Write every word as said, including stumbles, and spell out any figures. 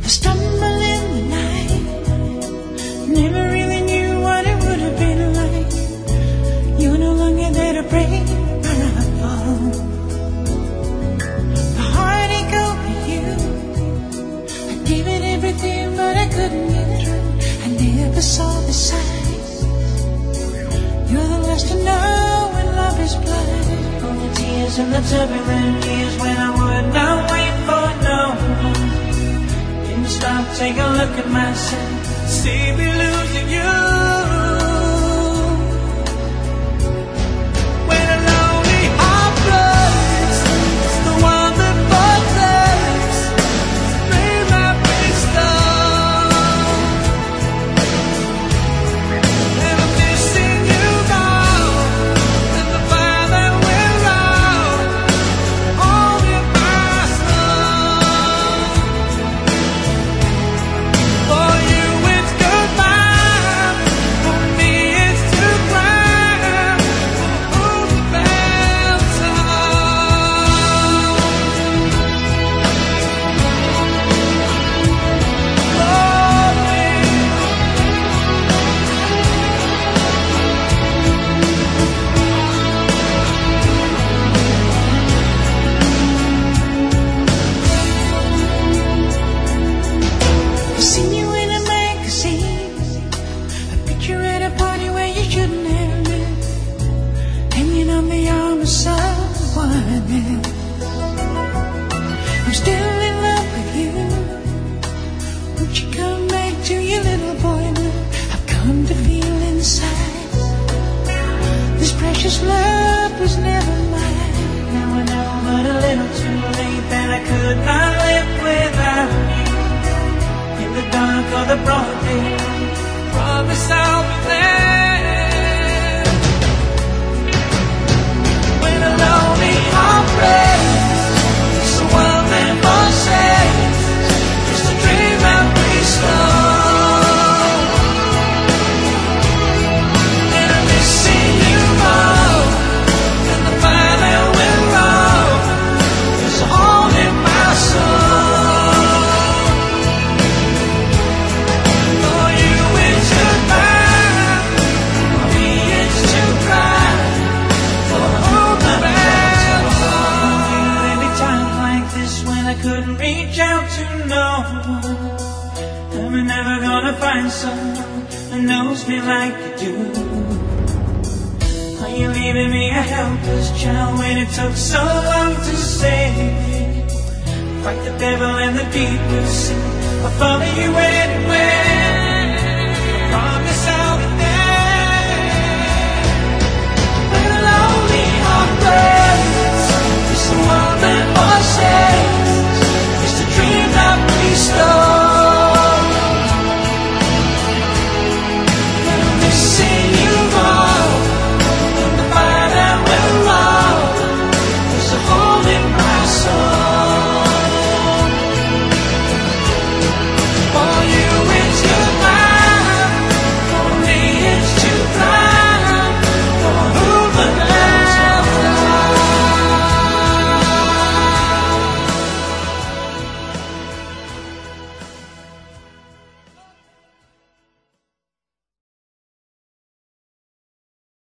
I stumble in the night, never really knew what it would have been like. You're no longer there to break my fall. My heartache over you, I gave it everything but I couldn't get through. I never saw the signs. You're the last to know when love is blind. All the tears and the turbulent years when I would not wait for no one. Didn't stop, take a look at myself, see me losing you. When a lonely heart breaks, it's the one that protects. May my peace stone. And I'm missing you now, and the fire that we're out, all in my soul. For you it's goodbye, for me it's to cry. Oh, the bad times. Oh, baby. I've seen you in a magazine, a picture at a party where you shouldn't have been, hanging on the arm of someone else. I'm still in love with you. Won't you come back to your little boy now? I've come to feel inside this precious love was never mine. Now I know, but a little too late, that I could not live without you. In the dark or the broad day, promise I'll be there. When a lonely heart breaks, it's the one that forsakes, just a dream that we stole. And I'm missing you more, and the fire that will roll is all in my soul. For you it's goodbye, for me it's to cry. For all the bad times. There'd be times like this when I couldn't reach out to no one. And we're never gonna find someone that knows me like you do. Are you leaving me a helpless child when it took so long to save me? Fight the devil in the deep blue sea, I'll follow you anywhere.